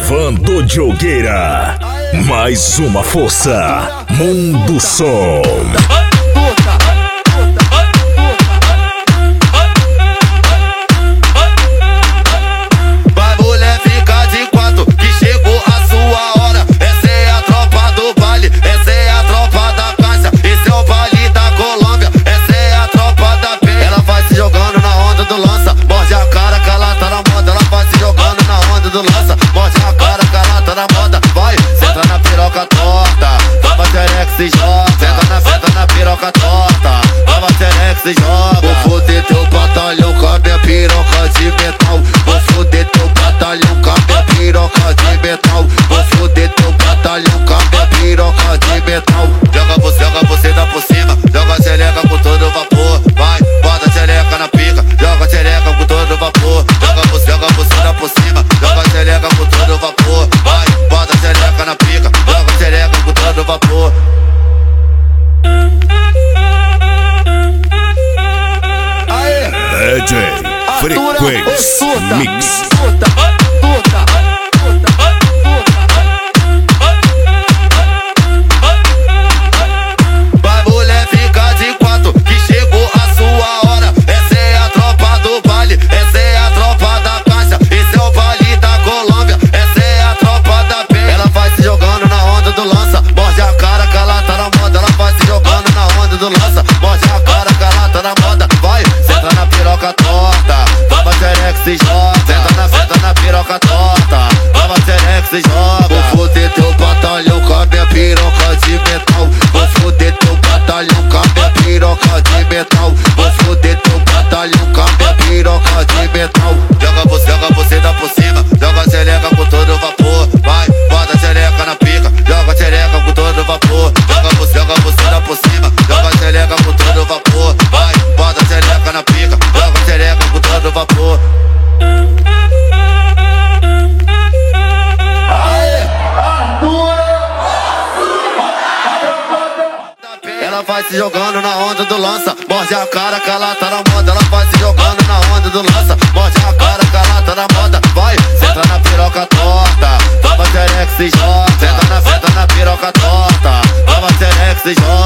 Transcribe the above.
Evandro Diogueira, mais uma força, Mundo Som. Vai mulher, fica de quatro, que chegou a sua hora. Essa é a tropa do baile, essa é a tropa da caixa, esse é o baile da Colômbia, essa é a tropa da penha. Ela vai se jogando na onda do lança, morde a cara que ela tá na moda. Ela vai se jogando na onda do lança, morde a cara que ela tá na moda. Vai, senta na piroca torta, tava xereca se joga. Senta na piroca torta, tava xereca se joga. Vou foder teu batalhão com a minha piroca de metal. Vou foder teu batalhão com a minha piroca de metal. Vou foder teu batalhão com a minha piroca de metal. Joga você dá por cima, joga a xereca com todo vapor. Vai, bota a xereca na pica, joga a xereca com todo vapor. Joga você dá por cima, joga a xereca com todo vapor. Vai, bota a xereca na pica, joga a xereca com todo vapor. DJ Frequência Mix. Vai mulher, fica de quatro, que chegou a sua hora. Essa é a tropa do baile, essa é a tropa da caixa, esse é o baile da Colômbia, essa é a tropa da penha. Ela vai se jogando na onda do lança, morde a cara que ela tá na moda. Ela vai se jogando na onda do lança, morde a cara que ela tá na moda. Vai, senta na piroca torta, tava xereca se joga. Senta na piroca torta, tava xereca se joga. Vou foder teu batalhão com a minha piroca de metal. Vou foder teu batalhão com a minha piroca de metal. Vou foder teu batalhão com a minha piroca de metal. Joga você dá por cima, joga a xereca com todo vapor. Vai, bota a xereca na pica, joga a xereca com todo vapor. Joga você dá por cima, joga a xereca com todo vapor. Vai, bota a xereca na pica, joga a xereca com todo vapor. Ela vai se jogando na onda do lança, morde a cara que ela tá na moda. Ela vai se jogando na onda do lança, morde a cara que ela tá na moda. Vai, senta na piroca torta, tava xereca se joga. Senta na piroca torta, tava xereca se joga.